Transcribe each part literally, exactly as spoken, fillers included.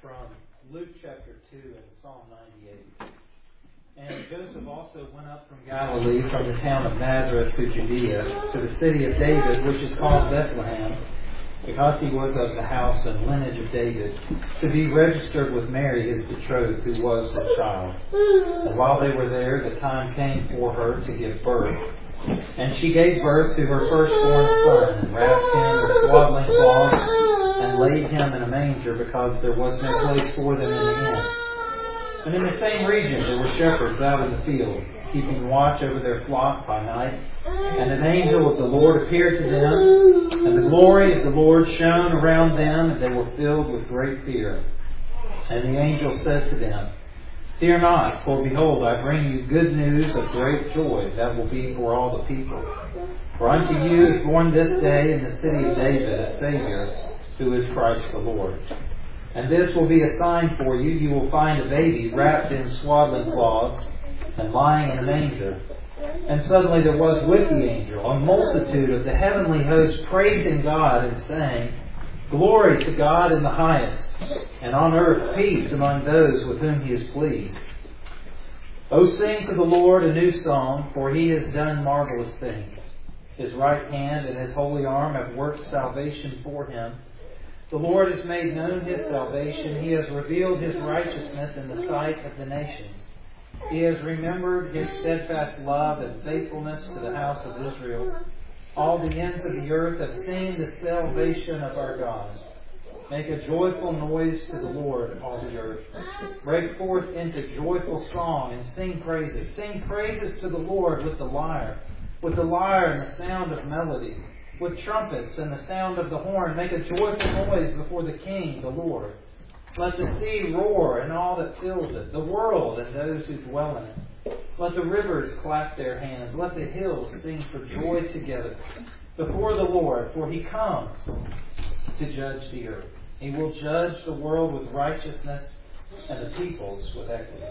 from Luke chapter two and Psalm ninety-eight. And Joseph also went up from Galilee, from the town of Nazareth to Judea, to the city of David, which is called Bethlehem, because he was of the house and lineage of David, to be registered with Mary, his betrothed, who was with child. And while they were there, the time came for her to give birth. And she gave birth to her firstborn son, and wrapped him with swaddling cloths, and laid him in a manger, because there was no place for them in the inn. And in the same region there were shepherds out in the field, keeping watch over their flock by night. And an angel of the Lord appeared to them, and the glory of the Lord shone around them, and they were filled with great fear. And the angel said to them, "Fear not, for behold, I bring you good news of great joy that will be for all the people. For unto you is born this day in the city of David a Savior, who is Christ the Lord. And this will be a sign for you. You will find a baby wrapped in swaddling cloths and lying in a manger." And suddenly there was with the angel a multitude of the heavenly host praising God and saying, "Glory to God in the highest, and on earth peace among those with whom He is pleased. O sing to the Lord a new song, for He has done marvelous things. His right hand and His holy arm have worked salvation for Him. The Lord has made known His salvation. He has revealed His righteousness in the sight of the nations. He has remembered His steadfast love and faithfulness to the house of Israel. All the ends of the earth have seen the salvation of our God. Make a joyful noise to the Lord, all the earth. Break forth into joyful song and sing praises. Sing praises to the Lord with the lyre, with the lyre and the sound of melody, with trumpets and the sound of the horn. Make a joyful noise before the King, the Lord. Let the sea roar and all that fills it, the world and those who dwell in it. Let the rivers clap their hands. Let the hills sing for joy together before the Lord, for He comes to judge the earth. He will judge the world with righteousness and the peoples with equity."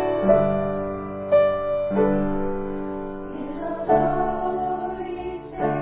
Lord is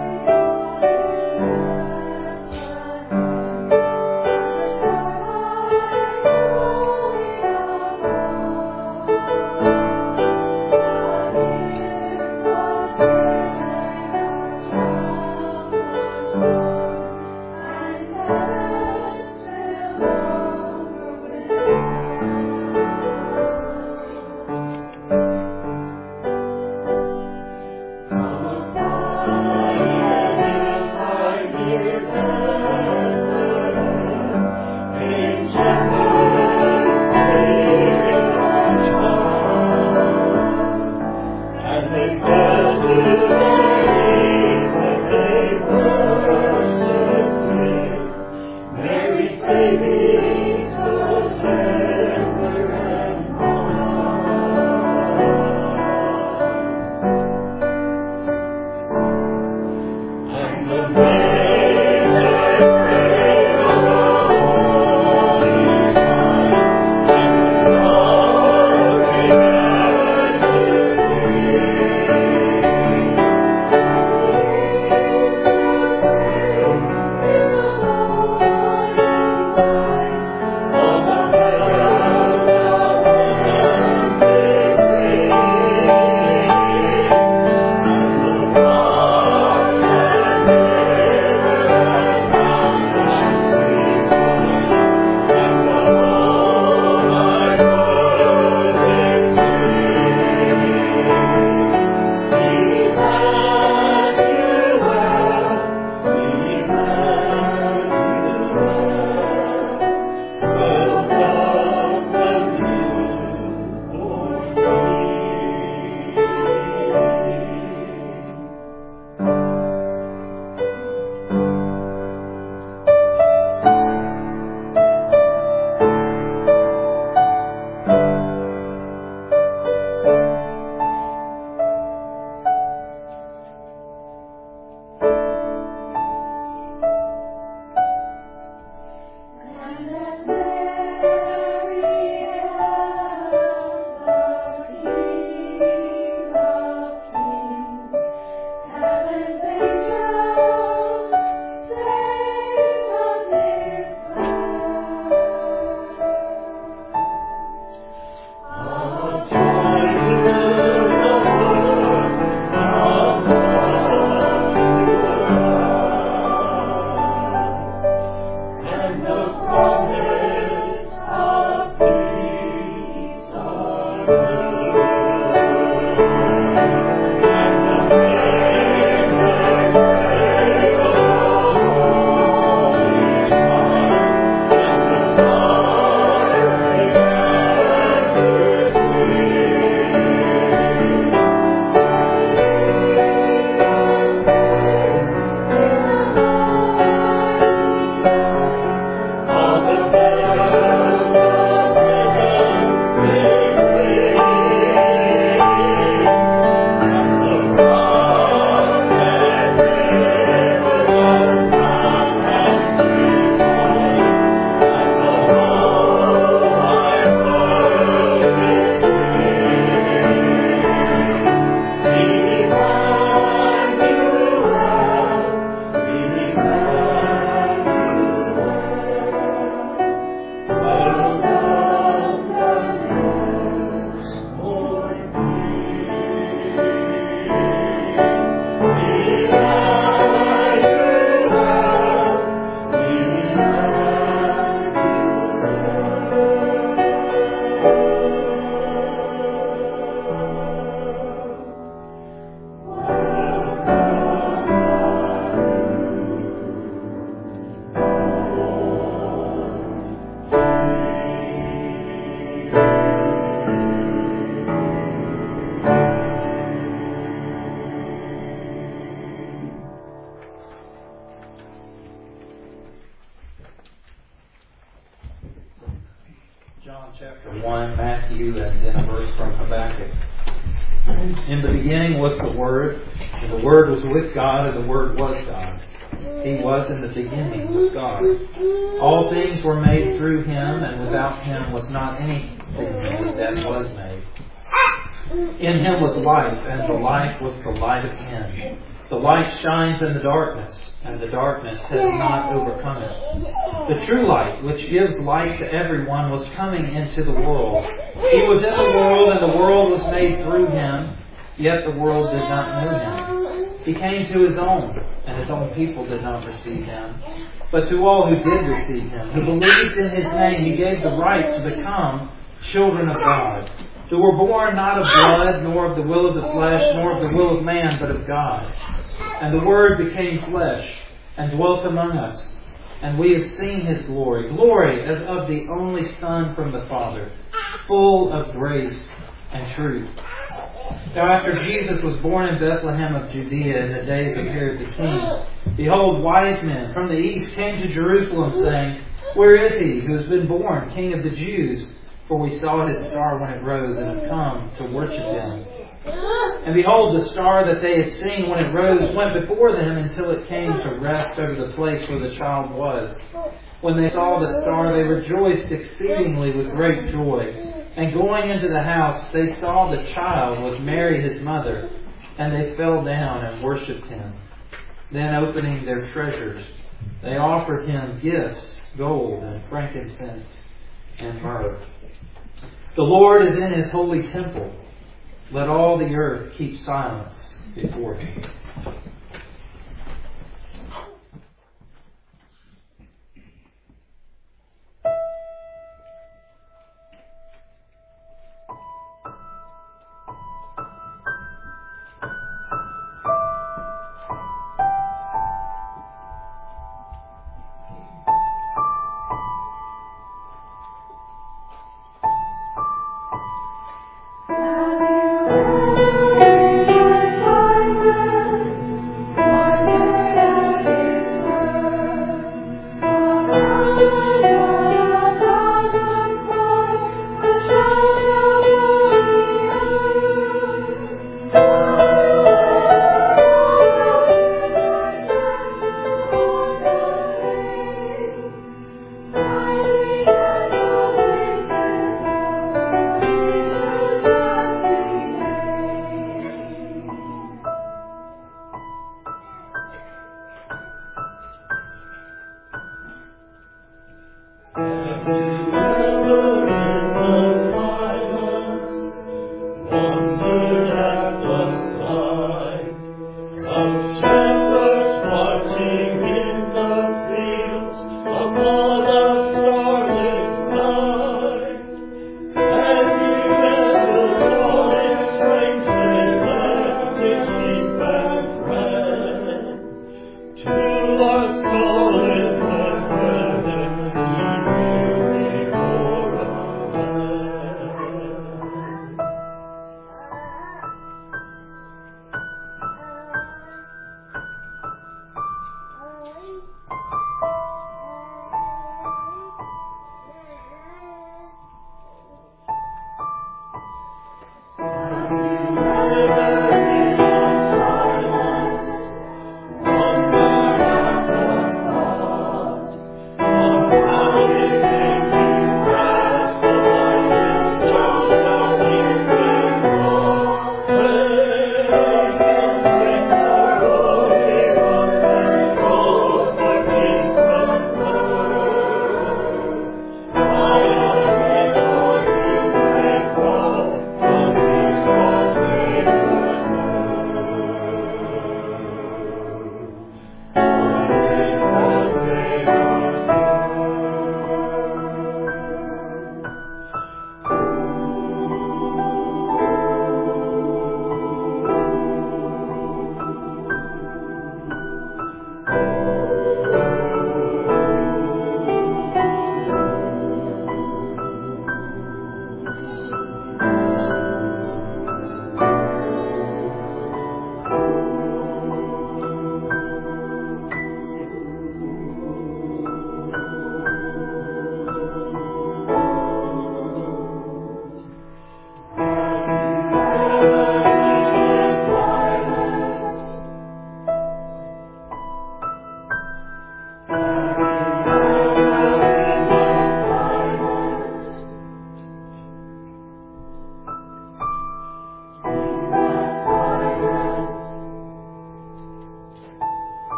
Matthew, and then a verse from Habakkuk. In the beginning was the Word, and the Word was with God, and the Word was God. He was in the beginning with God. All things were made through Him, and without Him was not anything made that was made. In Him was life, and the life was the light of men. The light shines in the darkness, and the darkness has not overcome it. The true light, which gives light to everyone, was coming into the world. He was in the world, and the world was made through Him, yet the world did not know Him. He came to His own, and His own people did not receive Him. But to all who did receive Him, who believed in His name, He gave the right to become children of God, who were born not of blood, nor of the will of the flesh, nor of the will of man, but of God. And the Word became flesh, and dwelt among us. And we have seen His glory, glory as of the only Son from the Father, full of grace and truth. Now after Jesus was born in Bethlehem of Judea in the days of Herod the king, behold, wise men from the east came to Jerusalem, saying, Where is He who has been born, King of the Jews? For we saw His star when it rose, and have come to worship Him. And behold, the star that they had seen when it rose went before them until it came to rest over the place where the child was. When they saw the star, they rejoiced exceedingly with great joy. And going into the house, they saw the child with Mary His mother, and they fell down and worshipped Him. Then opening their treasures, they offered Him gifts, gold and frankincense and myrrh. The Lord is in His holy temple. Let all the earth keep silence before Him.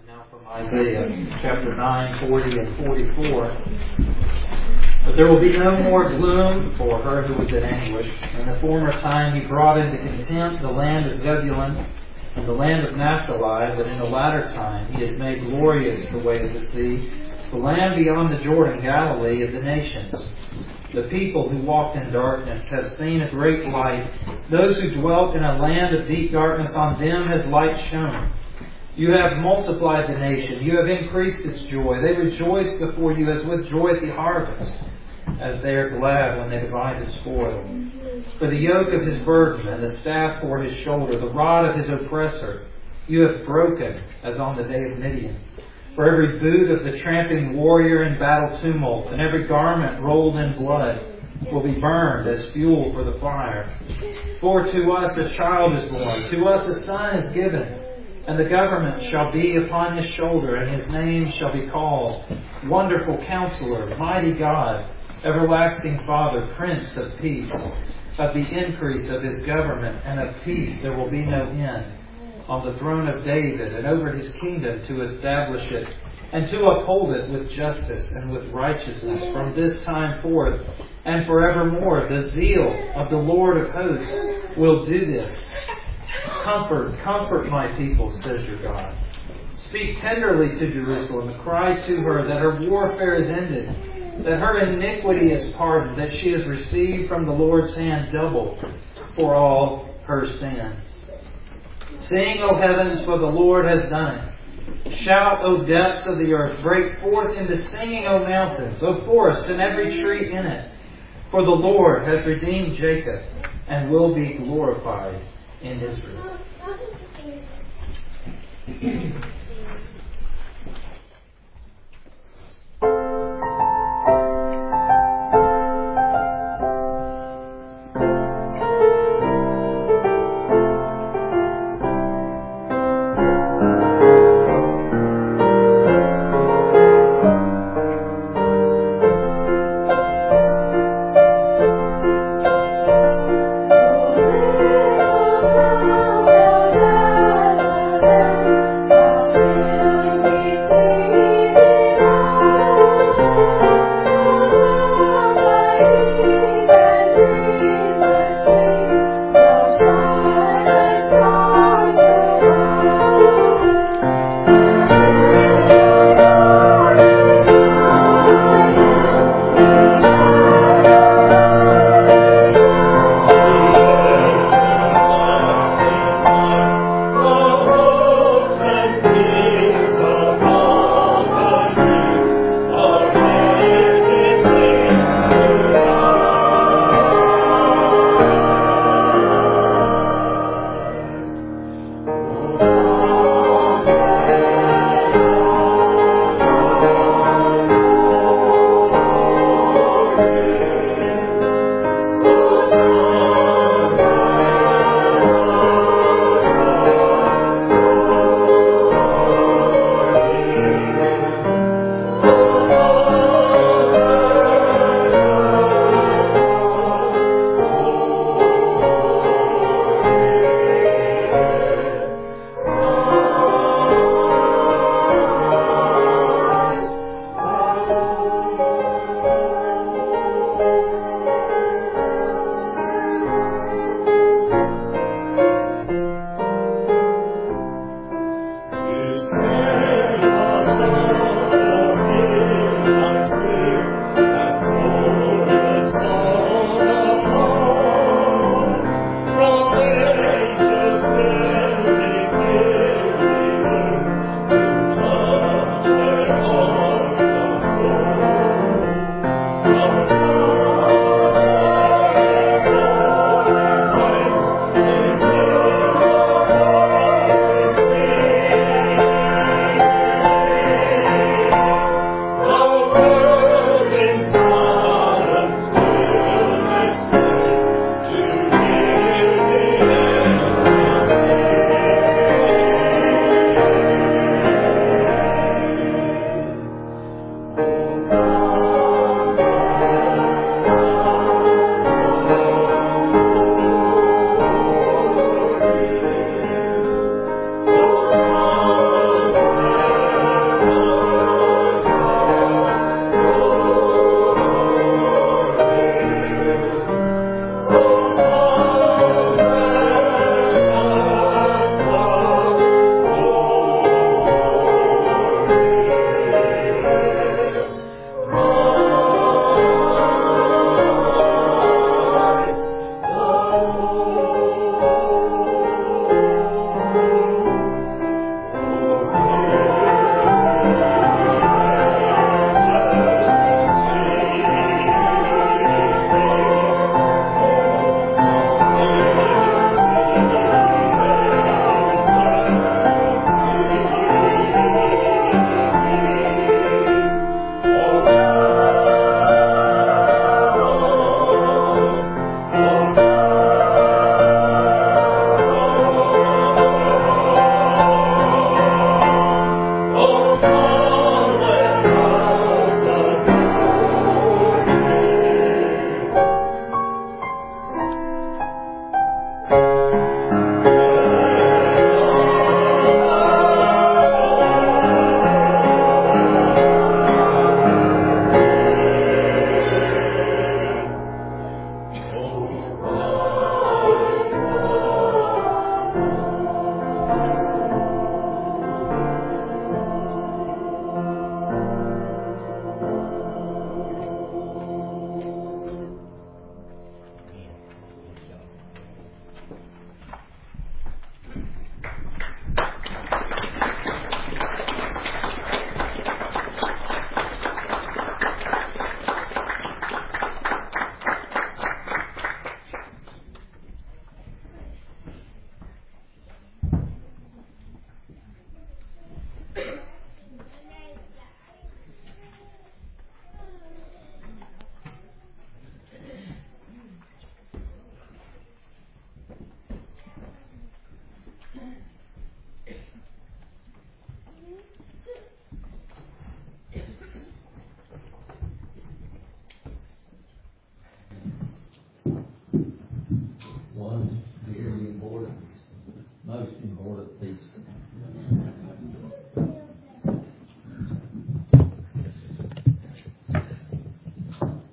Now from Isaiah chapter nine, forty and forty-four. But there will be no more gloom for her who was in anguish. In the former time he brought into contempt the land of Zebulun and the land of Naphtali, but in the latter time he has made glorious the way of the sea, the land beyond the Jordan, Galilee of the nations. The people who walked in darkness have seen a great light. Those who dwelt in a land of deep darkness, on them has light shone. You have multiplied the nation. You have increased its joy. They rejoice before you as with joy at the harvest, as they are glad when they divide the spoil. For the yoke of his burden and the staff for his shoulder, the rod of his oppressor, you have broken as on the day of Midian. For every boot of the tramping warrior in battle tumult, and every garment rolled in blood, will be burned as fuel for the fire. For to us a child is born, to us a son is given, and the government shall be upon his shoulder, and his name shall be called Wonderful Counselor, Mighty God, Everlasting Father, Prince of Peace. Of the increase of his government and of peace there will be no end, on the throne of David and over his kingdom, to establish it and to uphold it with justice and with righteousness from this time forth and forevermore. The zeal of the Lord of hosts will do this. Comfort, comfort my people, says your God. Speak tenderly to Jerusalem and cry to her that her warfare is ended, that her iniquity is pardoned, that she has received from the Lord's hand double for all her sins. Sing, O heavens, for the Lord has done it. Shout, O depths of the earth. Break forth into singing, O mountains, O forest, and every tree in it. For the Lord has redeemed Jacob and will be glorified in Israel.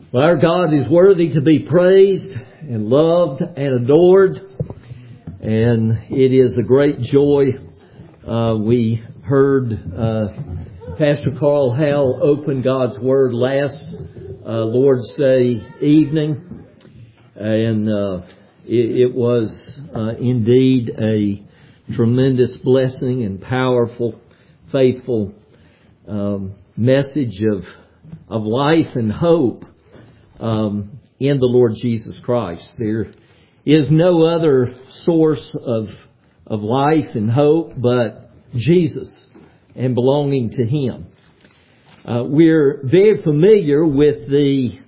Well, our God is worthy to be praised and loved and adored. And it is a great joy. Uh, we heard uh, Pastor Carl Howell open God's Word last uh, Lord's Day evening. And uh, it, it was uh, indeed a tremendous blessing and powerful, faithful um, message of, of life and hope. Um, in the Lord Jesus Christ. There is no other source of of life and hope but Jesus and belonging to Him. Uh, we're very familiar with the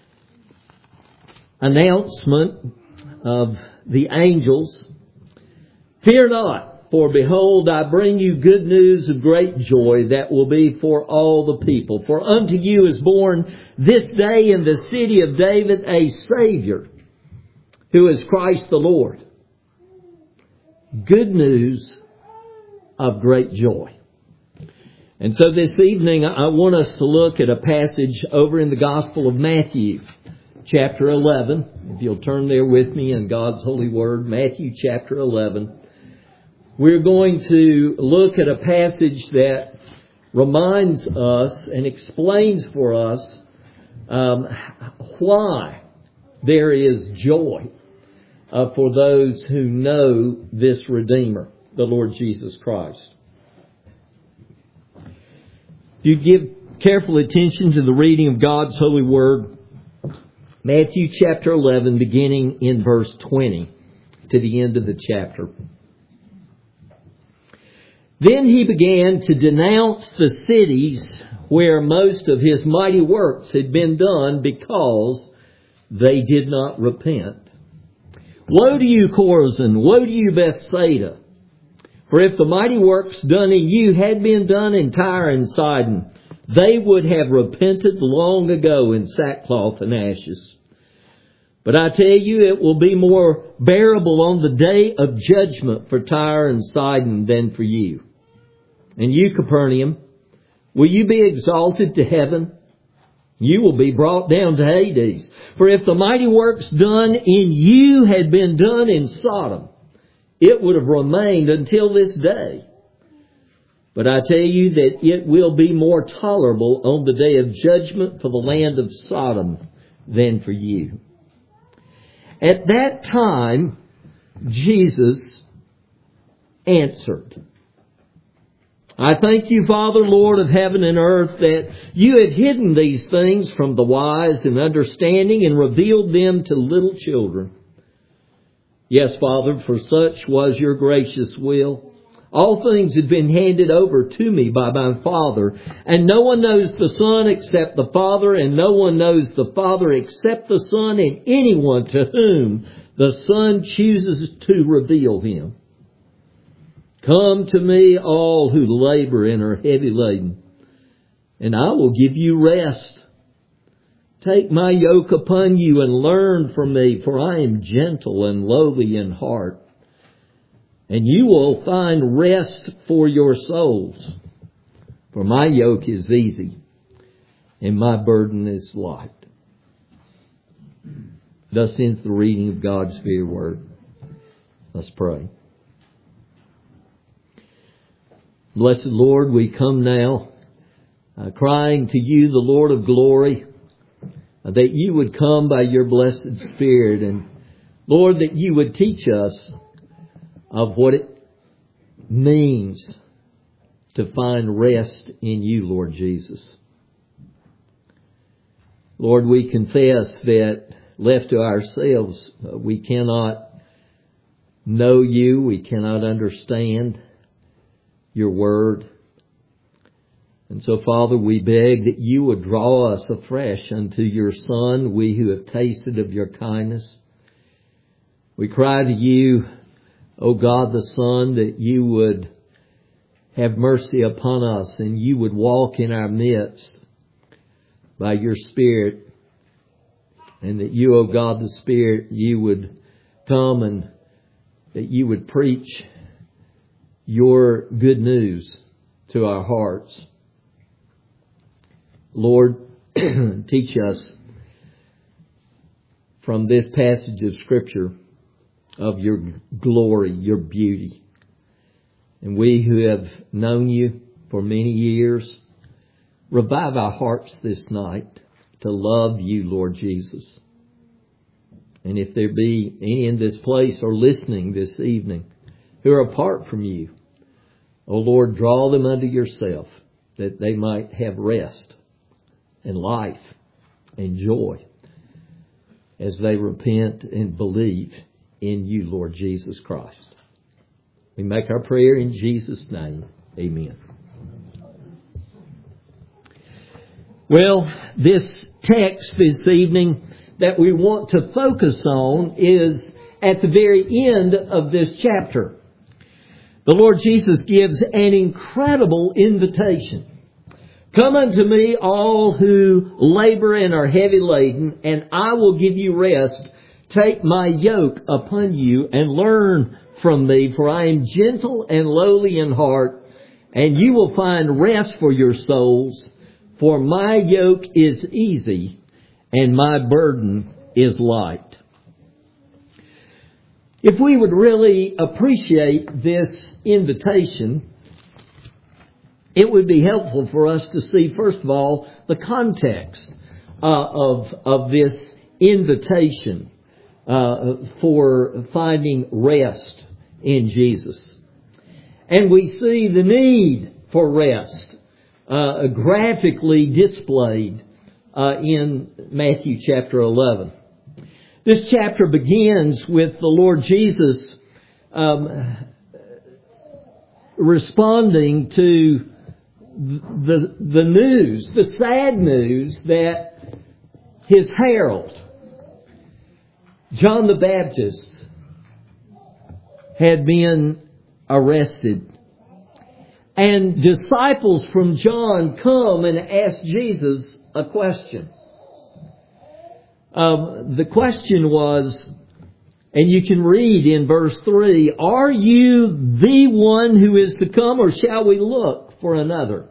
announcement of the angels. Fear not, for behold, I bring you good news of great joy that will be for all the people. For unto you is born this day in the city of David a Savior, who is Christ the Lord. Good news of great joy. And so this evening I want us to look at a passage over in the Gospel of Matthew, chapter eleven. If you'll turn there with me in God's holy word, Matthew chapter eleven. We're going to look at a passage that reminds us and explains for us um, why there is joy uh, for those who know this Redeemer, the Lord Jesus Christ. If you give careful attention to the reading of God's holy word, Matthew chapter eleven, beginning in verse twenty to the end of the chapter. Then he began to denounce the cities where most of his mighty works had been done because they did not repent. Woe to you, Chorazin! Woe to you, Bethsaida! For if the mighty works done in you had been done in Tyre and Sidon, they would have repented long ago in sackcloth and ashes. But I tell you, it will be more bearable on the day of judgment for Tyre and Sidon than for you. And you, Capernaum, will you be exalted to heaven? You will be brought down to Hades. For if the mighty works done in you had been done in Sodom, it would have remained until this day. But I tell you that it will be more tolerable on the day of judgment for the land of Sodom than for you. At that time, Jesus answered, I thank you, Father, Lord of heaven and earth, that you have hidden these things from the wise and understanding and revealed them to little children. Yes, Father, for such was your gracious will. All things have been handed over to me by my Father, and no one knows the Son except the Father, and no one knows the Father except the Son, and anyone to whom the Son chooses to reveal Him. Come to me, all who labor and are heavy laden, and I will give you rest. Take my yoke upon you and learn from me, for I am gentle and lowly in heart, and you will find rest for your souls. For my yoke is easy, and my burden is light. Thus ends the reading of God's very word. Let's pray. Blessed Lord, we come now uh, crying to you, the Lord of glory, uh, that you would come by your blessed Spirit, and Lord, that you would teach us of what it means to find rest in you, Lord Jesus. Lord, we confess that left to ourselves, uh, we cannot know you, we cannot understand your word. And so, Father, we beg that you would draw us afresh unto your Son, we who have tasted of your kindness. We cry to you, O God the Son, that you would have mercy upon us and you would walk in our midst by your Spirit, and that you, O God the Spirit, you would come and that you would preach your good news to our hearts. Lord, teach us from this passage of Scripture of your glory, your beauty. And we who have known you for many years, revive our hearts this night to love you, Lord Jesus. And if there be any in this place or listening this evening who are apart from you, O Lord, draw them unto yourself, that they might have rest and life and joy as they repent and believe in you, Lord Jesus Christ. We make our prayer in Jesus' name. Amen. Well, this text this evening that we want to focus on is at the very end of this chapter. The Lord Jesus gives an incredible invitation. Come unto me, all who labor and are heavy laden, and I will give you rest. Take my yoke upon you and learn from me, for I am gentle and lowly in heart, and you will find rest for your souls. For my yoke is easy and my burden is light. If we would really appreciate this invitation, it would be helpful for us to see, first of all, the context uh, of, of this invitation uh, for finding rest in Jesus. And we see the need for rest uh, graphically displayed uh, in Matthew chapter eleven. This chapter begins with the Lord Jesus um, responding to the, the news, the sad news that his herald, John the Baptist, had been arrested. And disciples from John come and ask Jesus a question. Um, the question was, and you can read in verse three, are you the one who is to come, or shall we look for another?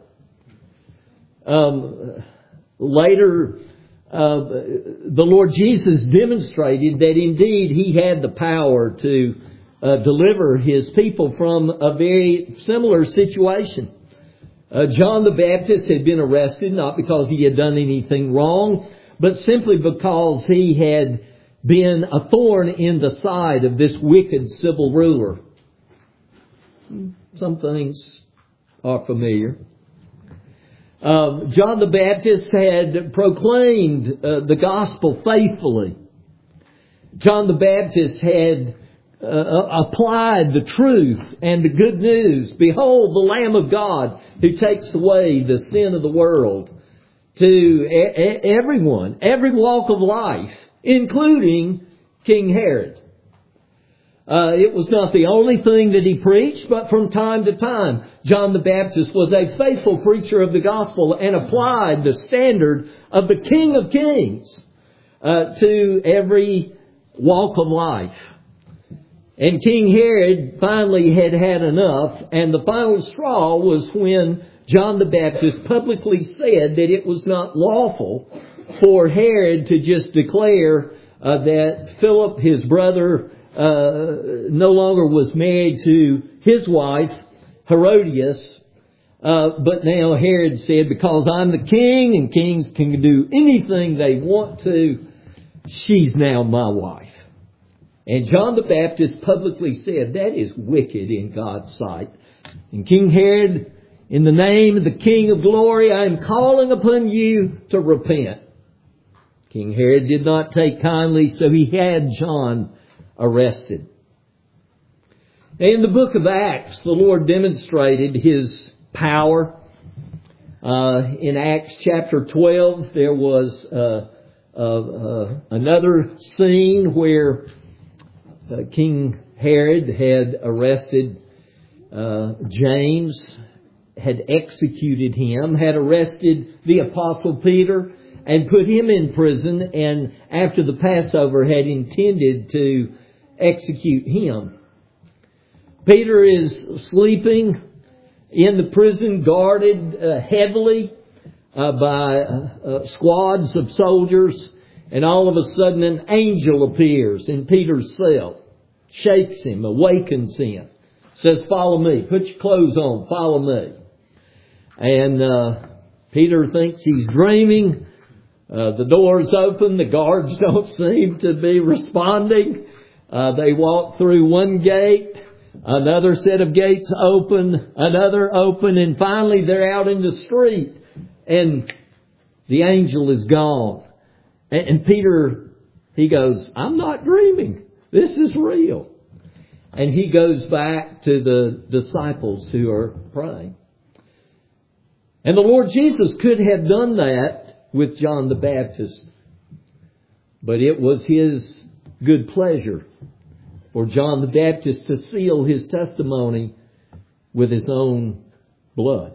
Um, later, uh, the Lord Jesus demonstrated that indeed He had the power to uh, deliver His people from a very similar situation. Uh, John the Baptist had been arrested not because he had done anything wrong, but simply because he had been a thorn in the side of this wicked civil ruler. Some things are familiar. Uh, John the Baptist had proclaimed uh, the gospel faithfully. John the Baptist had uh, applied the truth and the good news. Behold, the Lamb of God who takes away the sin of the world, to everyone, every walk of life, including King Herod. Uh, it was not the only thing that he preached, but from time to time, John the Baptist was a faithful preacher of the gospel and applied the standard of the King of Kings uh, to every walk of life. And King Herod finally had had enough, and the final straw was when John the Baptist publicly said that it was not lawful for Herod to just declare uh, that Philip, his brother, uh, no longer was married to his wife, Herodias. Uh, but now Herod said, because I'm the king and kings can do anything they want to, she's now my wife. And John the Baptist publicly said, that is wicked in God's sight. And King Herod, in the name of the King of Glory, I am calling upon you to repent. King Herod did not take kindly, so he had John arrested. In the book of Acts, the Lord demonstrated His power. Uh, in Acts chapter twelve, there was uh, uh, uh, another scene where uh, King Herod had arrested uh, James, had executed him, had arrested the Apostle Peter and put him in prison, and after the Passover had intended to execute him. Peter is sleeping in the prison, guarded uh, heavily uh, by uh, uh, squads of soldiers, And all of a sudden an angel appears in Peter's cell, shakes him, awakens him, says, follow me, put your clothes on, follow me. And uh, Peter thinks he's dreaming. Uh, the door's open, the guards don't seem to be responding. Uh, they walk through one gate, another set of gates open, another open, and finally they're out in the street. And the angel is gone. And Peter, he goes, I'm not dreaming. This is real. And he goes back to the disciples who are praying. And the Lord Jesus could have done that with John the Baptist. But it was His good pleasure for John the Baptist to seal his testimony with his own blood.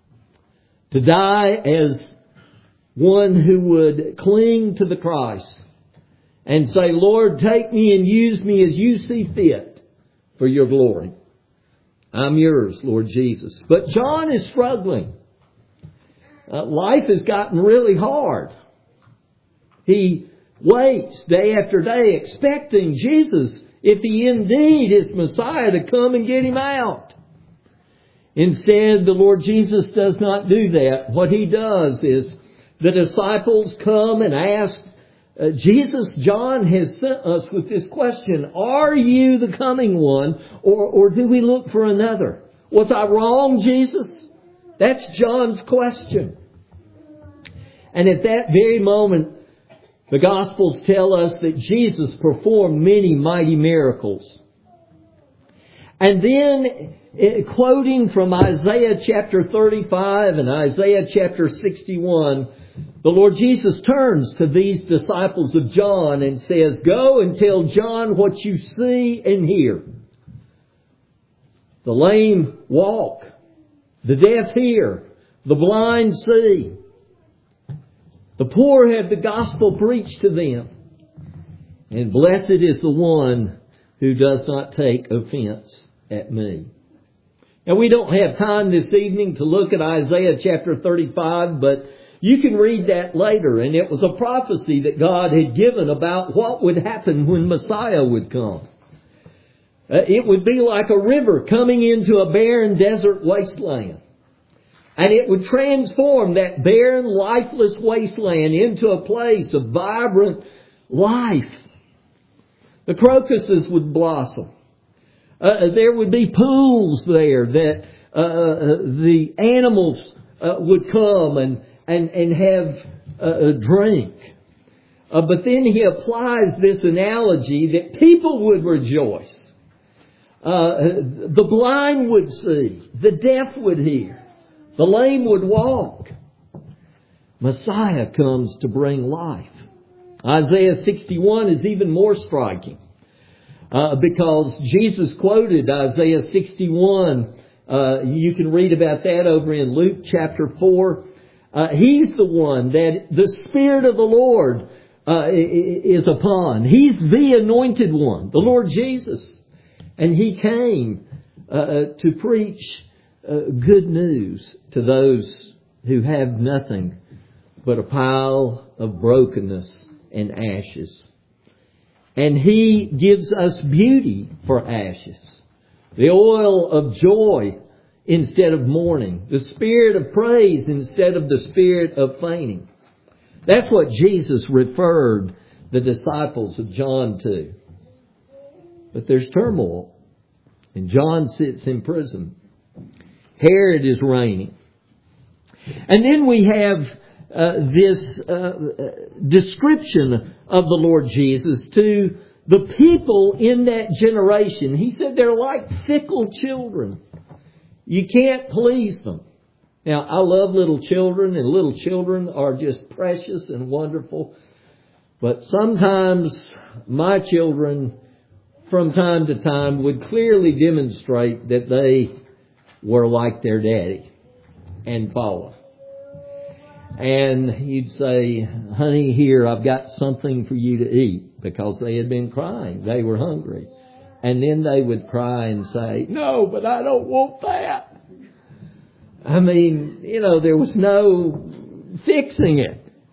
To die as one who would cling to the Christ and say, Lord, take me and use me as you see fit for your glory. I'm yours, Lord Jesus. But John is struggling. Uh, life has gotten really hard. He waits day after day expecting Jesus, if He indeed is Messiah, to come and get him out. Instead, the Lord Jesus does not do that. What He does is the disciples come and ask uh, Jesus. John has sent us with this question, are you the coming one, or, or do we look for another? Was I wrong, Jesus? That's John's question. And at that very moment, the Gospels tell us that Jesus performed many mighty miracles. And then, quoting from Isaiah chapter thirty-five and Isaiah chapter sixty-one, the Lord Jesus turns to these disciples of John and says, go and tell John what you see and hear. The lame walk, the deaf hear, the blind see. The poor have the gospel preached to them. And blessed is the one who does not take offense at me. Now, we don't have time this evening to look at Isaiah chapter thirty-five, but you can read that later. And it was a prophecy that God had given about what would happen when Messiah would come. Uh, it would be like a river coming into a barren desert wasteland. And it would transform that barren, lifeless wasteland into a place of vibrant life. The crocuses would blossom. Uh, there would be pools there that uh, the animals uh, would come and, and, and have uh, a drink. Uh, but then he applies this analogy that people would rejoice. Uh, the blind would see. The deaf would hear. The lame would walk. Messiah comes to bring life. Isaiah sixty-one is even more striking. Uh, because Jesus quoted Isaiah sixty-one. Uh, you can read about that over in Luke chapter four. Uh, he's the one that the Spirit of the Lord uh, is upon. He's the anointed one, the Lord Jesus. And He came uh, to preach uh, good news to those who have nothing but a pile of brokenness and ashes. And He gives us beauty for ashes. The oil of joy instead of mourning. The spirit of praise instead of the spirit of fainting. That's what Jesus referred the disciples of John to. But there's turmoil. And John sits in prison. Herod is reigning. And then we have uh, this uh, description of the Lord Jesus to the people in that generation. He said they're like fickle children. You can't please them. Now, I love little children, and little children are just precious and wonderful. But sometimes my children, from time to time, would clearly demonstrate that they were like their daddy and Paula. And he'd say, honey, here, I've got something for you to eat, because they had been crying. They were hungry. And then they would cry and say, no, but I don't want that. I mean, you know, there was no fixing it.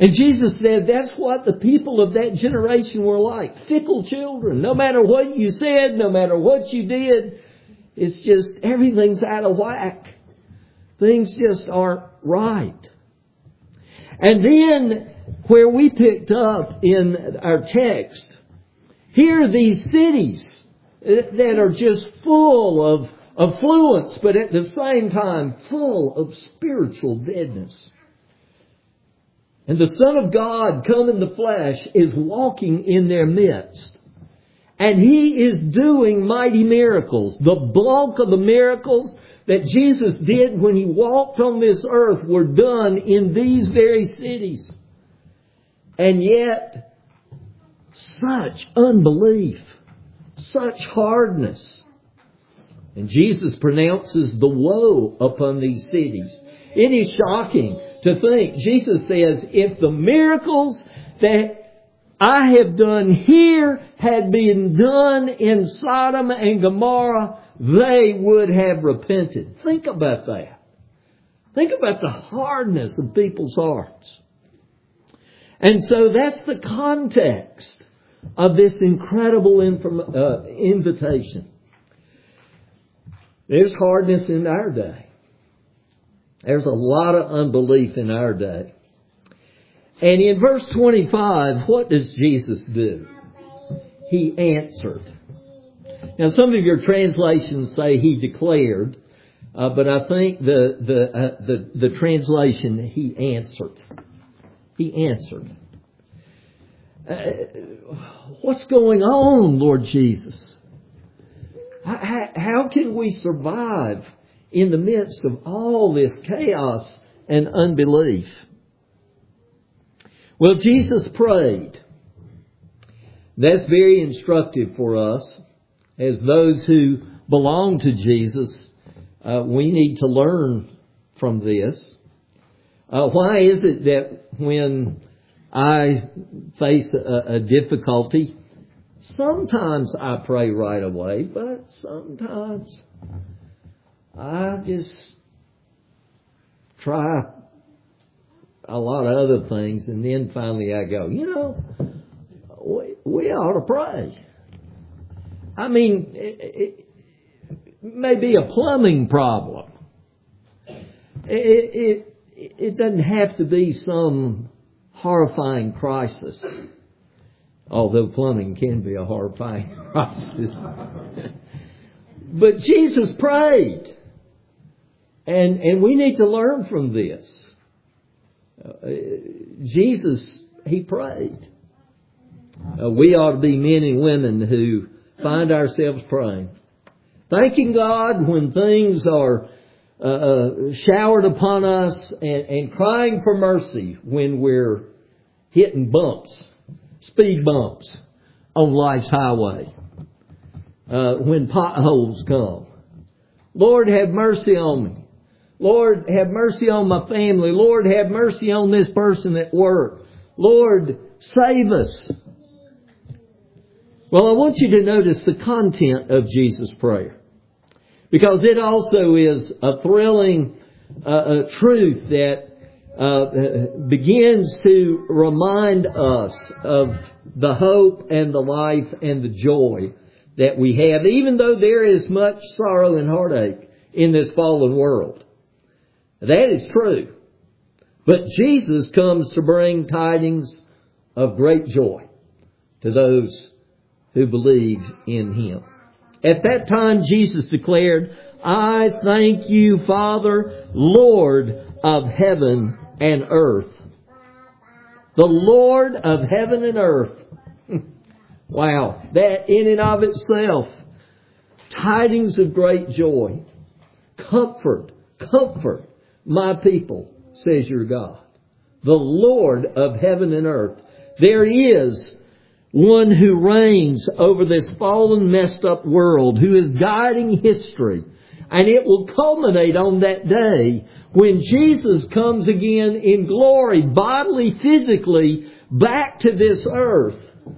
And Jesus said that's what the people of that generation were like. Fickle children. No matter what you said, no matter what you did, it's just everything's out of whack. Things just aren't right. And then where we picked up in our text, here are these cities that are just full of affluence, but at the same time full of spiritual deadness. And the Son of God, come in the flesh, is walking in their midst. And He is doing mighty miracles. The bulk of the miracles that Jesus did when He walked on this earth were done in these very cities. And yet, such unbelief, such hardness. And Jesus pronounces the woe upon these cities. It is shocking to think. Jesus says, if the miracles that I have done here had been done in Sodom and Gomorrah, they would have repented. Think about that. Think about the hardness of people's hearts. And so that's the context of this incredible inform- uh, invitation. There's hardness in our day. There's a lot of unbelief in our day. And in verse twenty-five, what does Jesus do? He answered. Now, some of your translations say He declared, uh, but I think the the, uh, the the translation He answered. He answered. Uh, what's going on, Lord Jesus? How, how can we survive in the midst of all this chaos and unbelief? Well, Jesus prayed. That's very instructive for us. As those who belong to Jesus, uh, we need to learn from this. Uh, why is it that when I face a, a difficulty, sometimes I pray right away, but sometimes I just try a lot of other things, and then finally I go, you know, we, we ought to pray. I mean, it, it may be a plumbing problem. It, it, it doesn't have to be some horrifying crisis, although plumbing can be a horrifying crisis. But Jesus prayed. And and we need to learn from this. Uh, Jesus, He prayed. Uh, we ought to be men and women who find ourselves praying. Thanking God when things are uh, uh, showered upon us, and, and crying for mercy when we're hitting bumps, speed bumps on life's highway. Uh, when potholes come. Lord, have mercy on me. Lord, have mercy on my family. Lord, have mercy on this person at work. Lord, save us. Well, I want you to notice the content of Jesus' prayer, because it also is a thrilling uh, a truth that uh, begins to remind us of the hope and the life and the joy that we have, even though there is much sorrow and heartache in this fallen world. That is true. But Jesus comes to bring tidings of great joy to those who believe in Him. At that time, Jesus declared, I thank you, Father, Lord of heaven and earth. The Lord of heaven and earth. Wow, that in and of itself, tidings of great joy. Comfort, comfort my people, says your God. The Lord of heaven and earth. There is one who reigns over this fallen, messed up world, who is guiding history. And it will culminate on that day when Jesus comes again in glory, bodily, physically, back to this earth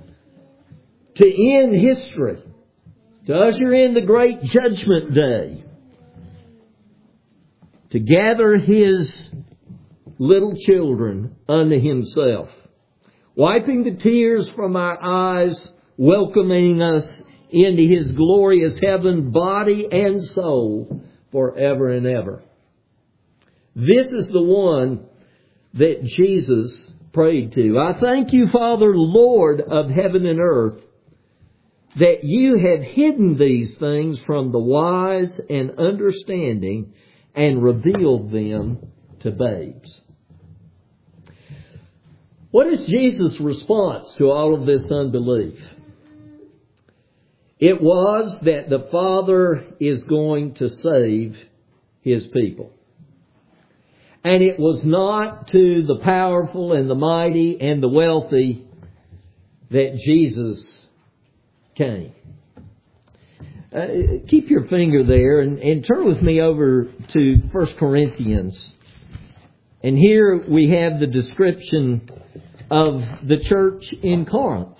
to end history, to usher in the great judgment day, to gather His little children unto Himself, wiping the tears from our eyes, welcoming us into His glorious heaven, body and soul, forever and ever. This is the one that Jesus prayed to. I thank You, Father, Lord of heaven and earth, that You have hidden these things from the wise and understanding and revealed them to babes. What is Jesus' response to all of this unbelief? It was that the Father is going to save His people. And it was not to the powerful and the mighty and the wealthy that Jesus came. Uh, keep your finger there and, and turn with me over to First Corinthians. And here we have the description of the church in Corinth.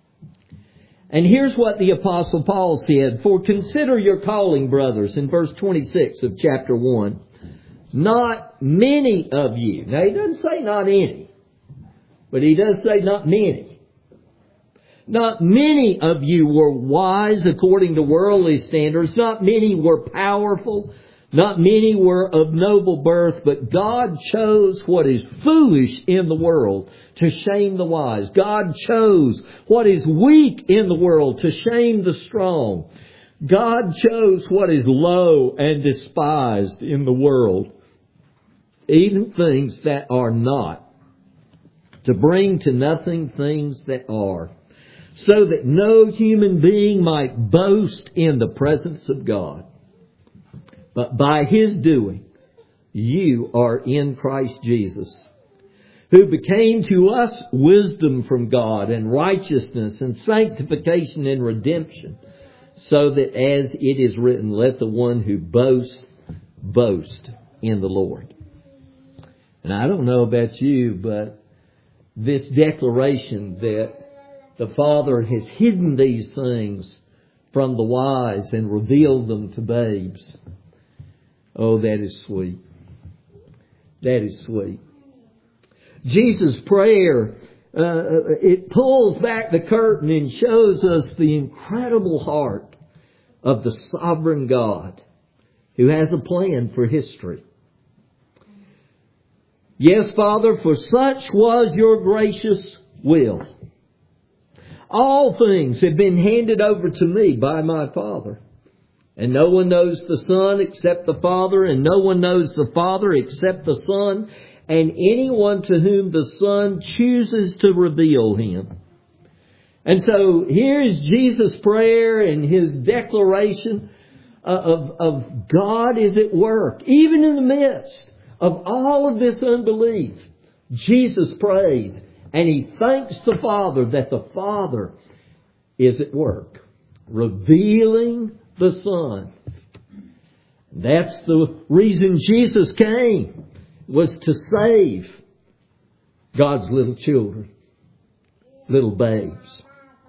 And here's what the Apostle Paul said. For consider your calling, brothers, in verse twenty-six of chapter one. Not many of you. Now he doesn't say not any, but he does say not many. Not many of you were wise according to worldly standards. Not many were powerful. Not many were of noble birth, but God chose what is foolish in the world to shame the wise. God chose what is weak in the world to shame the strong. God chose what is low and despised in the world, even things that are not, to bring to nothing things that are, so that no human being might boast in the presence of God. But by His doing, you are in Christ Jesus, who became to us wisdom from God and righteousness and sanctification and redemption, so that as it is written, let the one who boasts, boast in the Lord. And I don't know about you, but this declaration that the Father has hidden these things from the wise and revealed them to babes, oh, that is sweet. That is sweet. Jesus' prayer, uh, it pulls back the curtain and shows us the incredible heart of the sovereign God who has a plan for history. Yes, Father, for such was your gracious will. All things have been handed over to me by my Father. And no one knows the Son except the Father, and no one knows the Father except the Son, and anyone to whom the Son chooses to reveal Him. And so here's Jesus' prayer and His declaration of, of God is at work. Even in the midst of all of this unbelief, Jesus prays and He thanks the Father that the Father is at work, revealing the Son. That's the reason Jesus came, was to save God's little children, little babes.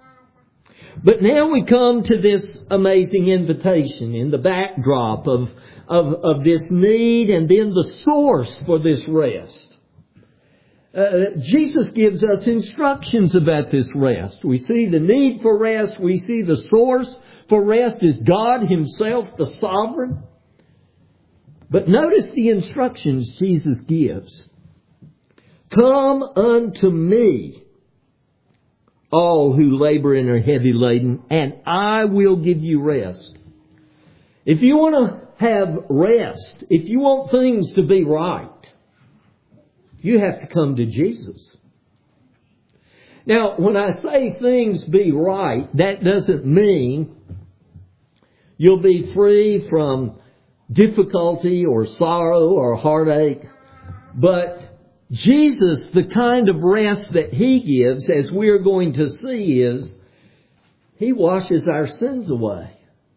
But now we come to this amazing invitation in the backdrop of, of, of this need and then the source for this rest. Uh, Jesus gives us instructions about this rest. We see the need for rest. We see the source for rest is God Himself, the sovereign. But notice the instructions Jesus gives. Come unto me, all who labor and are heavy laden, and I will give you rest. If you want to have rest, if you want things to be right, you have to come to Jesus. Now, when I say things be right, that doesn't mean you'll be free from difficulty or sorrow or heartache. But Jesus, the kind of rest that He gives, as we're going to see, is He washes our sins away.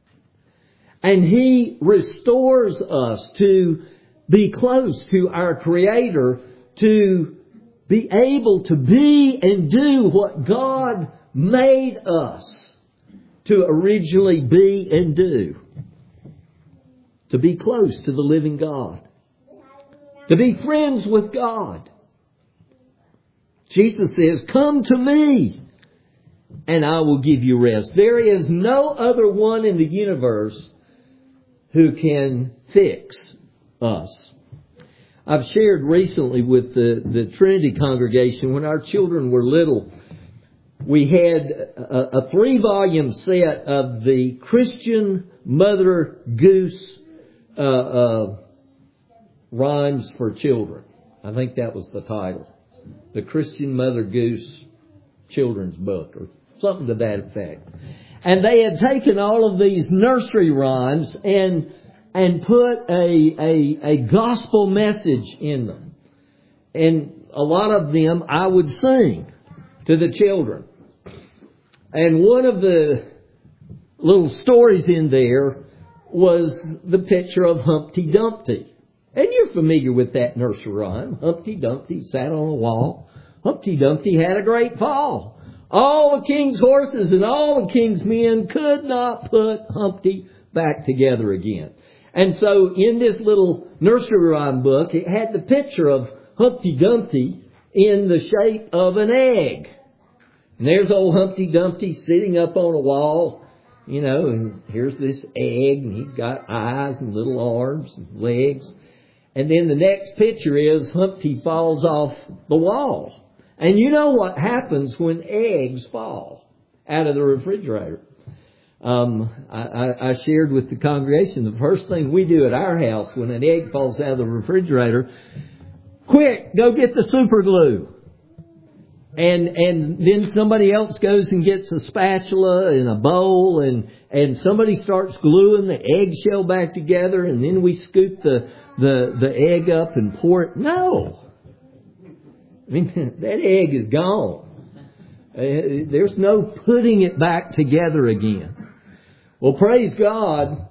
And He restores us to be close to our Creator, to be able to be and do what God made us to originally be and do. To be close to the living God. to be friends with God. Jesus says, come to me and I will give you rest. There is no other one in the universe who can fix us. I've shared recently with the, the Trinity congregation, when our children were little, we had a, a three-volume set of the Christian Mother Goose uh, uh, Rhymes for Children. I think that was the title. The Christian Mother Goose Children's Book, or something to that effect. And they had taken all of these nursery rhymes and and put a, a, a gospel message in them. And a lot of them I would sing to the children. And one of the little stories in there was the picture of Humpty Dumpty. And you're familiar with that nursery rhyme. Humpty Dumpty sat on a wall. Humpty Dumpty had a great fall. All the king's horses and all the king's men could not put Humpty back together again. And so in this little nursery rhyme book, it had the picture of Humpty Dumpty in the shape of an egg. And there's old Humpty Dumpty sitting up on a wall, you know, and here's this egg, and he's got eyes and little arms and legs. And then the next picture is Humpty falls off the wall. And you know what happens when eggs fall out of the refrigerator. Um, I, I, I shared with the congregation, the first thing we do at our house when an egg falls out of the refrigerator, quick, go get the super glue. And and then somebody else goes and gets a spatula and a bowl, and, and somebody starts gluing the eggshell back together, and then we scoop the, the, the egg up and pour it. No! I mean, that egg is gone. Uh, there's no putting it back together again. Well, praise God,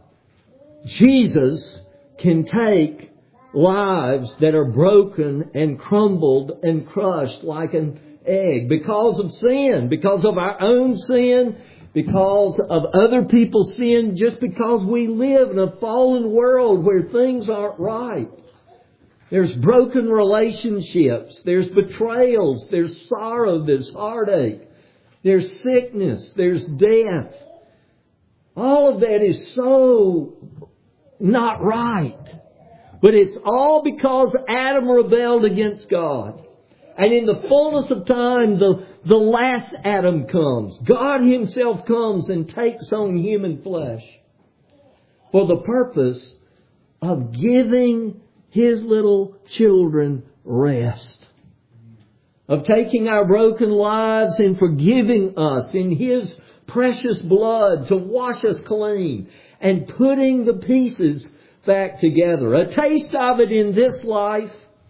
Jesus can take lives that are broken and crumbled and crushed like an egg because of sin, because of our own sin, because of other people's sin, just because we live in a fallen world where things aren't right. There's broken relationships, there's betrayals, there's sorrow, there's heartache, there's sickness, there's death. All of that is so not right. But it's all because Adam rebelled against God. And in the fullness of time, the, the last Adam comes. God Himself comes and takes on human flesh for the purpose of giving His little children rest. Of taking our broken lives and forgiving us in His precious blood to wash us clean and putting the pieces back together. A taste of it in this life.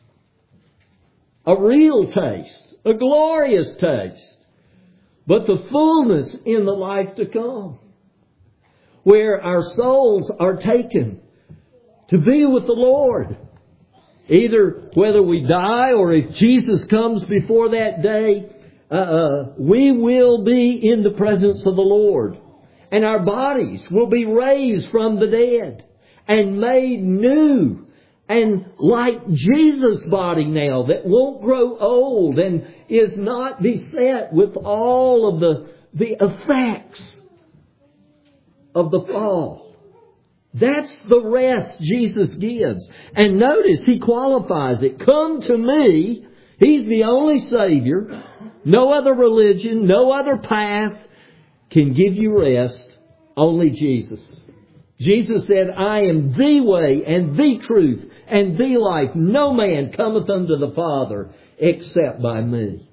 A real taste. A glorious taste. But the fullness in the life to come. Where our souls are taken to be with the Lord. Either whether we die or if Jesus comes before that day, uh, uh, we will be in the presence of the Lord. And our bodies will be raised from the dead and made new. And like Jesus' body now that won't grow old and is not beset with all of the, the effects of the fall. That's the rest Jesus gives. And notice He qualifies it. Come to me. He's the only Savior. No other religion, no other path can give you rest. Only Jesus. Jesus said, I am the way and the truth and the life. No man cometh unto the Father except by me.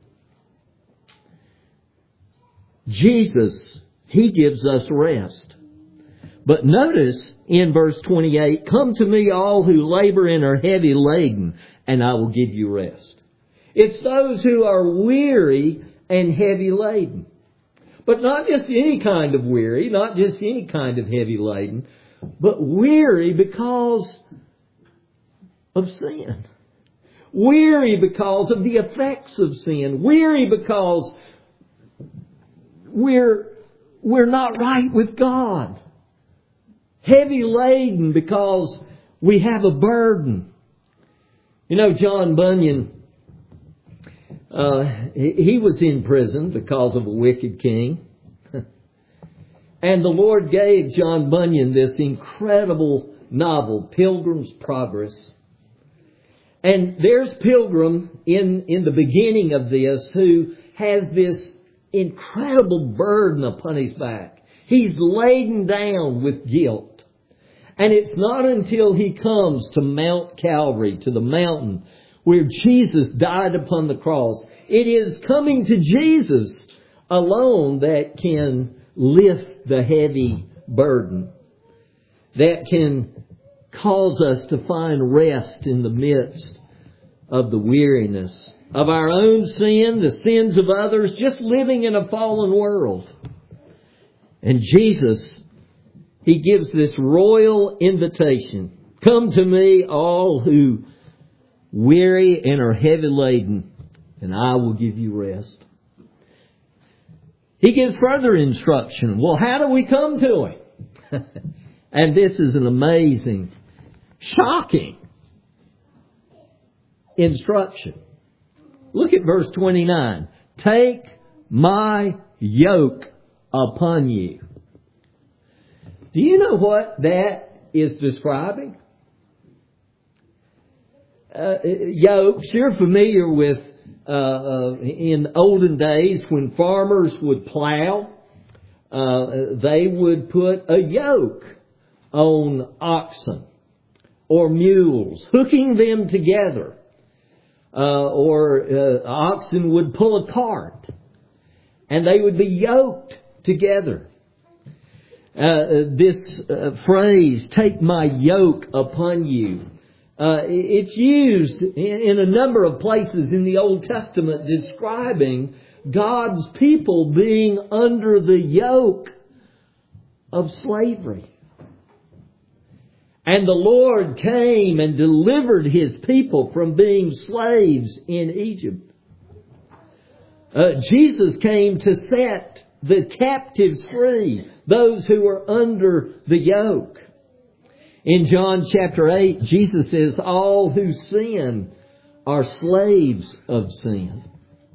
Jesus, He gives us rest. But notice in verse twenty-eight, come to me all who labor and are heavy laden, and I will give you rest. It's those who are weary and heavy laden. But not just any kind of weary, not just any kind of heavy laden, but weary because of sin. Weary because of the effects of sin. Weary because we're, we're not right with God. Heavy laden because we have a burden. You know, John Bunyan, uh, he, he was in prison because of a wicked king. And the Lord gave John Bunyan this incredible novel, Pilgrim's Progress. And there's Pilgrim in, in the beginning of this who has this incredible burden upon his back. He's laden down with guilt. And it's not until he comes to Mount Calvary, to the mountain where Jesus died upon the cross. It is coming to Jesus alone that can lift the heavy burden, that can cause us to find rest in the midst of the weariness of our own sin, the sins of others, just living in a fallen world. And Jesus, He gives this royal invitation. Come to me, all who weary and are heavy laden, and I will give you rest. He gives further instruction. Well, how do we come to Him? And this is an amazing, shocking instruction. Look at verse twenty-nine. Take my yoke upon you. Do you know what that is describing? Uh, yokes, you're familiar with uh, uh, in olden days when farmers would plow, uh, they would put a yoke on oxen or mules, hooking them together. Uh, or uh, oxen would pull a cart, and they would be yoked together. Uh, this uh, phrase, take my yoke upon you, uh, it's used in, in a number of places in the Old Testament describing God's people being under the yoke of slavery. And the Lord came and delivered His people from being slaves in Egypt. Uh, Jesus came to set the captives free, those who were under the yoke. In John chapter eight, Jesus says, all who sin are slaves of sin.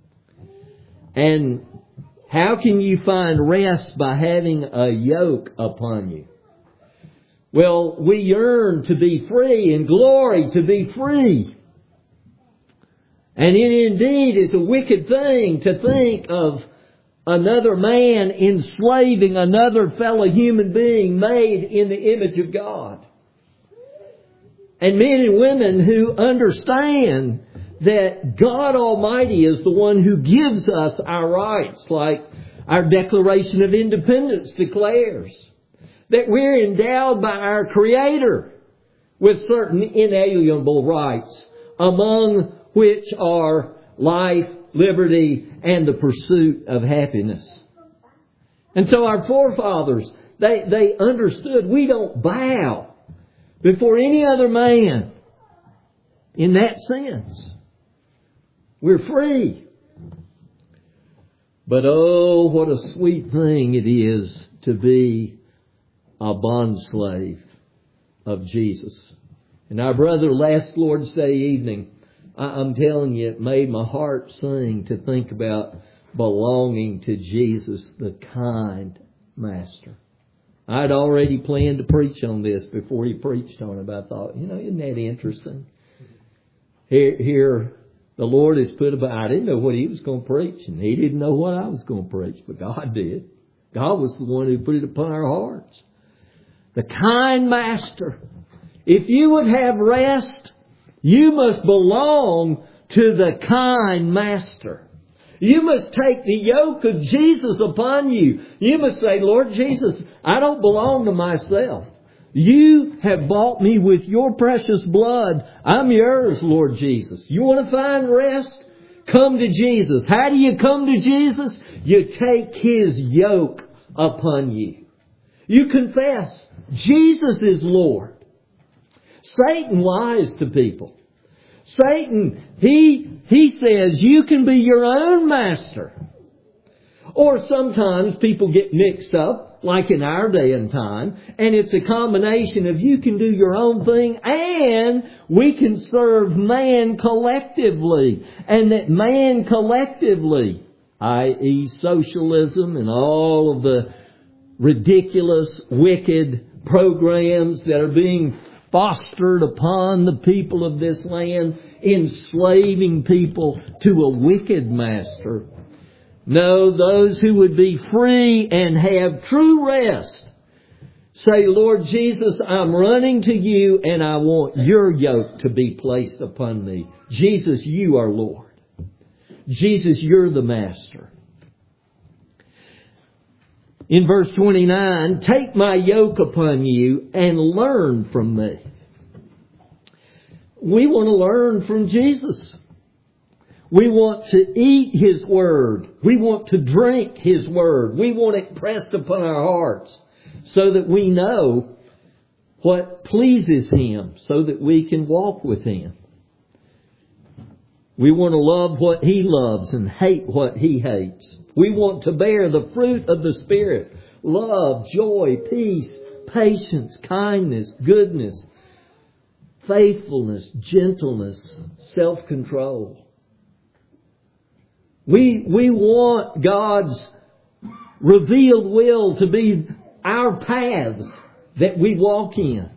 And how can you find rest by having a yoke upon you? Well, we yearn to be free and glory to be free. And it indeed is a wicked thing to think of another man enslaving another fellow human being made in the image of God. And men and women who understand that God Almighty is the one who gives us our rights, like our Declaration of Independence declares. That we're endowed by our Creator with certain inalienable rights, among which are life, liberty, and the pursuit of happiness. And so our forefathers, they, they understood we don't bow before any other man in that sense. We're free. But oh, what a sweet thing it is to be a bondslave of Jesus. And our brother, last Lord's Day evening, I'm telling you, it made my heart sing to think about belonging to Jesus, the kind Master. I'd already planned to preach on this before he preached on it, but I thought, you know, isn't that interesting? Here, here the Lord has put about, I didn't know what He was going to preach, and He didn't know what I was going to preach, but God did. God was the one who put it upon our hearts. The kind Master. If you would have rest, you must belong to the kind Master. You must take the yoke of Jesus upon you. You must say, Lord Jesus, I don't belong to myself. You have bought me with your precious blood. I'm yours, Lord Jesus. You want to find rest? Come to Jesus. How do you come to Jesus? You take His yoke upon you. You confess, Jesus is Lord. Satan lies to people. Satan, he, he says you can be your own master. Or sometimes people get mixed up like in our day and time. And it's a combination of you can do your own thing and we can serve man collectively. And that man collectively, that is socialism and all of the ridiculous, wicked programs that are being fostered upon the people of this land, enslaving people to a wicked master. No, those who would be free and have true rest say, Lord Jesus, I'm running to you and I want your yoke to be placed upon me. Jesus, you are Lord. Jesus, you're the master. In verse twenty-nine, take my yoke upon you and learn from me. We want to learn from Jesus. We want to eat His Word. We want to drink His Word. We want it pressed upon our hearts so that we know what pleases Him, so that we can walk with Him. We want to love what He loves and hate what He hates. We want to bear the fruit of the Spirit: love, joy, peace, patience, kindness, goodness, faithfulness, gentleness, self-control. We, we want God's revealed will to be our paths that we walk in.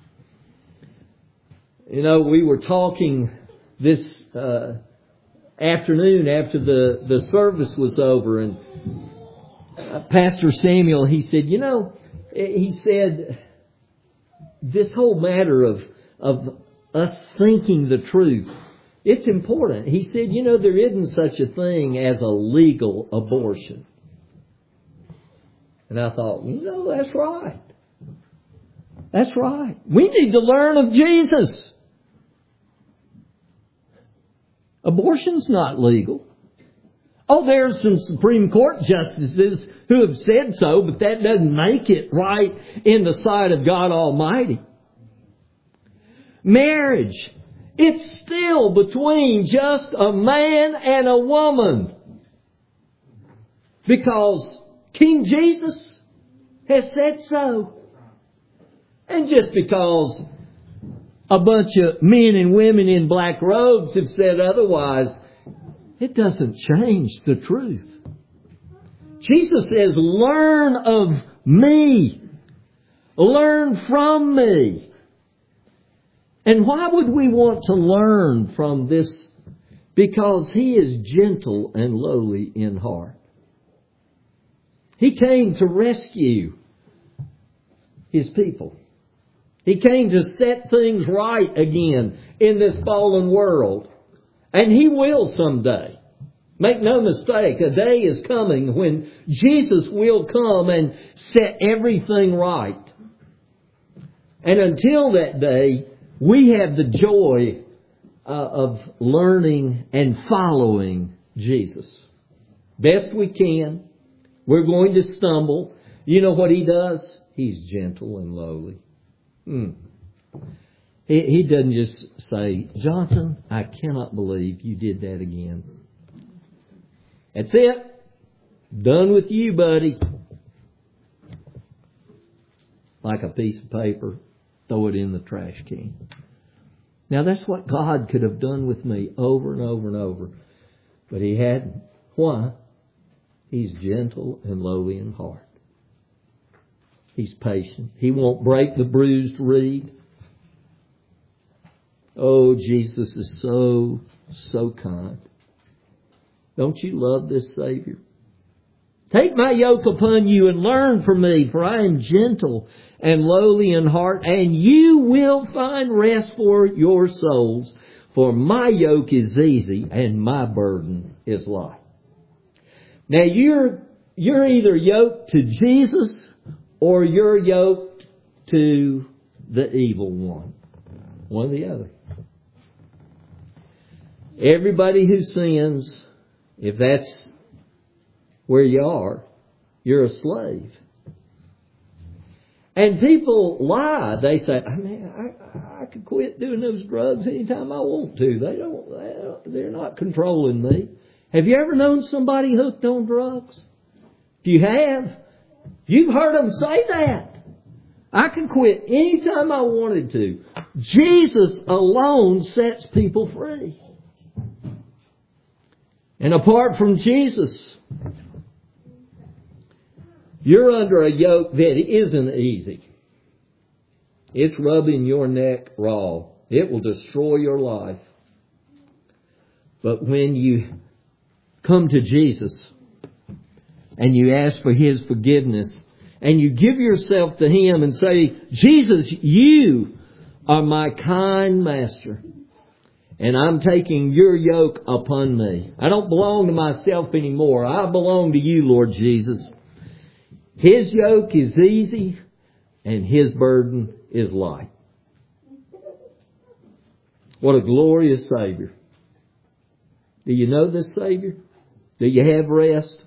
You know, we were talking this uh, afternoon after the, the service was over, and uh, Pastor Samuel, he said, you know, he said, this whole matter of, of us thinking the truth, it's important. He said, you know, there isn't such a thing as a legal abortion. And I thought, you know, that's right. That's right. We need to learn of Jesus. Abortion's not legal. Oh, there's some Supreme Court justices who have said so, but that doesn't make it right in the sight of God Almighty. Marriage, it's still between just a man and a woman. Because King Jesus has said so. And just because a bunch of men and women in black robes have said otherwise, it doesn't change the truth. Jesus says, learn of me. Learn from me. And why would we want to learn from this? Because He is gentle and lowly in heart. He came to rescue His people. He came to set things right again in this fallen world. And He will someday. Make no mistake, a day is coming when Jesus will come and set everything right. And until that day, we have the joy uh, of learning and following Jesus. Best we can. We're going to stumble. You know what He does? He's gentle and lowly. Hmm. He, he doesn't just say, Johnson, I cannot believe you did that again. That's it. Done with you, buddy. Like a piece of paper. Throw it in the trash can. Now that's what God could have done with me over and over and over. But He hadn't. Why? He's gentle and lowly in heart. He's patient. He won't break the bruised reed. Oh, Jesus is so, so kind. Don't you love this Savior? Take my yoke upon you and learn from me, for I am gentle and lowly in heart, and you will find rest for your souls. For my yoke is easy and my burden is light. Now you're, you're either yoked to Jesus or you're yoked to the evil one. One or the other. Everybody who sins, if that's where you are, you're a slave. And people lie. They say, I mean, I, I could quit doing those drugs anytime I want to. They don't, they don't, they're not controlling me. Have you ever known somebody hooked on drugs? If you have, You've heard them say that. I can quit anytime I wanted to. Jesus alone sets people free. And apart from Jesus, you're under a yoke that isn't easy. It's rubbing your neck raw. It will destroy your life. But when you come to Jesus and you ask for His forgiveness and you give yourself to Him and say, Jesus, you are my kind master. And I'm taking your yoke upon me. I don't belong to myself anymore. I belong to you, Lord Jesus. His yoke is easy and His burden is light. What a glorious Savior. Do you know this Savior? Do you have rest?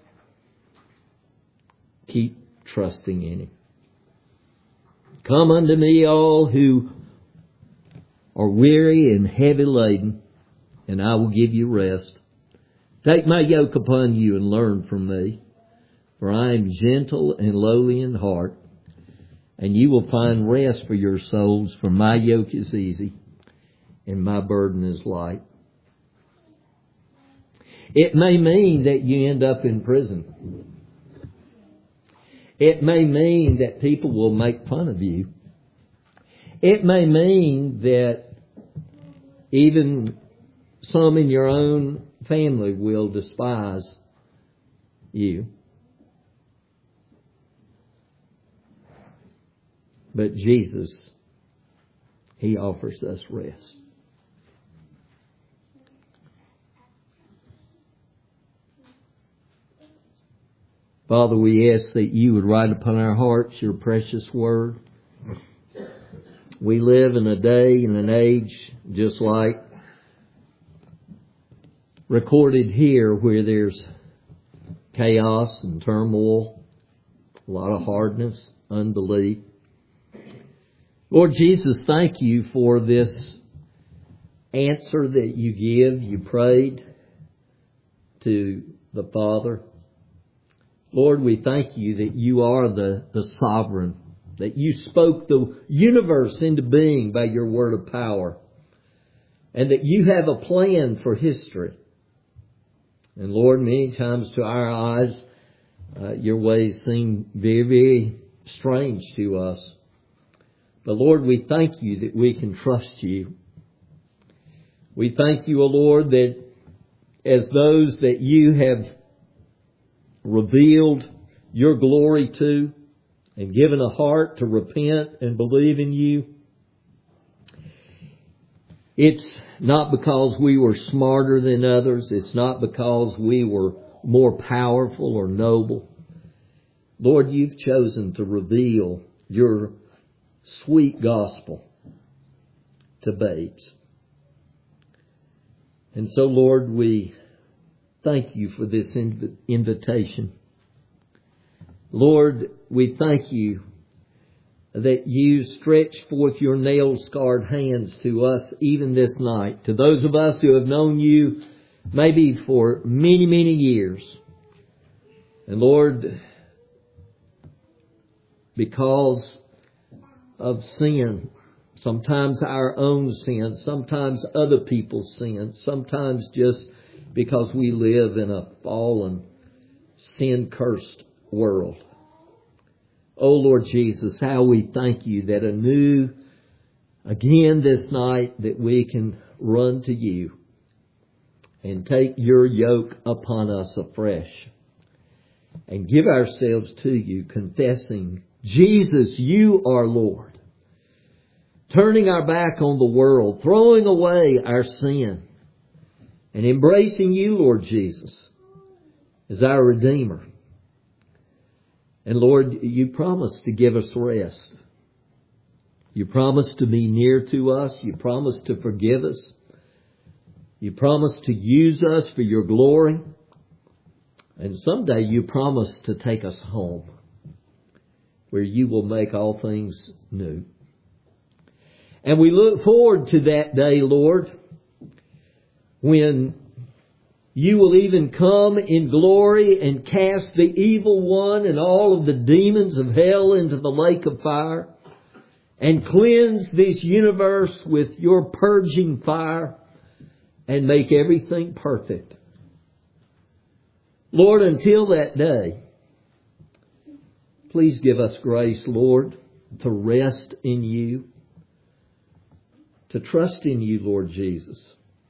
Keep trusting in Him. Come unto me all who are weary and heavy laden, and I will give you rest. Take my yoke upon you and learn from me, for I am gentle and lowly in heart, and you will find rest for your souls, for my yoke is easy and my burden is light. It may mean that you end up in prison. It may mean that people will make fun of you. It may mean that even some in your own family will despise you. But Jesus, He offers us rest. Father, we ask that you would write upon our hearts your precious word. We live in a day and an age just like recorded here where there's chaos and turmoil, a lot of hardness, unbelief. Lord Jesus, thank you for this answer that you give. You prayed to the Father. Lord, we thank you that you are the, the sovereign, that you spoke the universe into being by your word of power, and that you have a plan for history. And Lord, many times to our eyes, uh, your ways seem very, very strange to us. But Lord, we thank you that we can trust you. We thank you, O Lord, that as those that you have revealed your glory to and given a heart to repent and believe in you, it's not because we were smarter than others. It's not because we were more powerful or noble. Lord, you've chosen to reveal your sweet gospel to babes. And so, Lord, we thank you for this inv- invitation. Lord, we thank you that you stretch forth your nail-scarred hands to us even this night, to those of us who have known you maybe for many, many years. And Lord, because of sin, sometimes our own sin, sometimes other people's sin, sometimes just because we live in a fallen, sin-cursed world. Oh, Lord Jesus, how we thank you that anew, again this night, that we can run to you and take your yoke upon us afresh and give ourselves to you, confessing, Jesus, you are Lord. Turning our back on the world, throwing away our sin, and embracing you, Lord Jesus, as our Redeemer. And Lord, you promised to give us rest. You promised to be near to us. You promised to forgive us. You promised to use us for your glory. And someday you promised to take us home, where you will make all things new. And we look forward to that day, Lord, when You will even come in glory and cast the evil one and all of the demons of hell into the lake of fire and cleanse this universe with your purging fire and make everything perfect. Lord, until that day, please give us grace, Lord, to rest in you, to trust in you, Lord Jesus.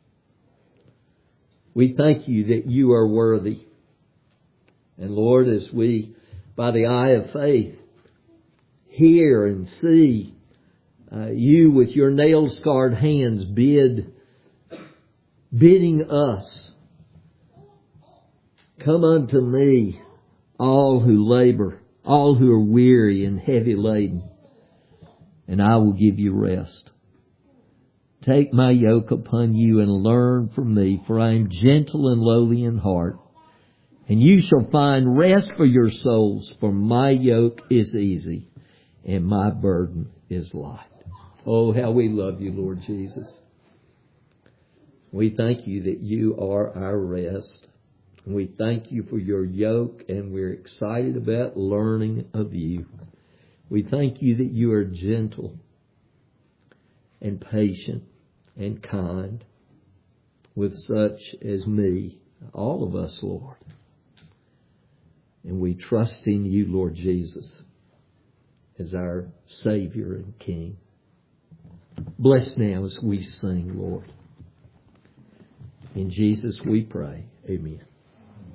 We thank you that you are worthy. And Lord, as we, by the eye of faith, hear and see uh, you with your nail-scarred hands bid, bidding us, come unto me, all who labor, all who are weary and heavy laden, and I will give you rest. Take my yoke upon you and learn from me, for I am gentle and lowly in heart, and you shall find rest for your souls, for my yoke is easy and my burden is light. Oh, how we love you, Lord Jesus. We thank you that you are our rest. And we thank you for your yoke, and we're excited about learning of you. We thank you that you are gentle and patient and kind with such as me, all of us, Lord. And we trust in you, Lord Jesus, as our Savior and King. Bless now as we sing, Lord. In Jesus we pray. Amen.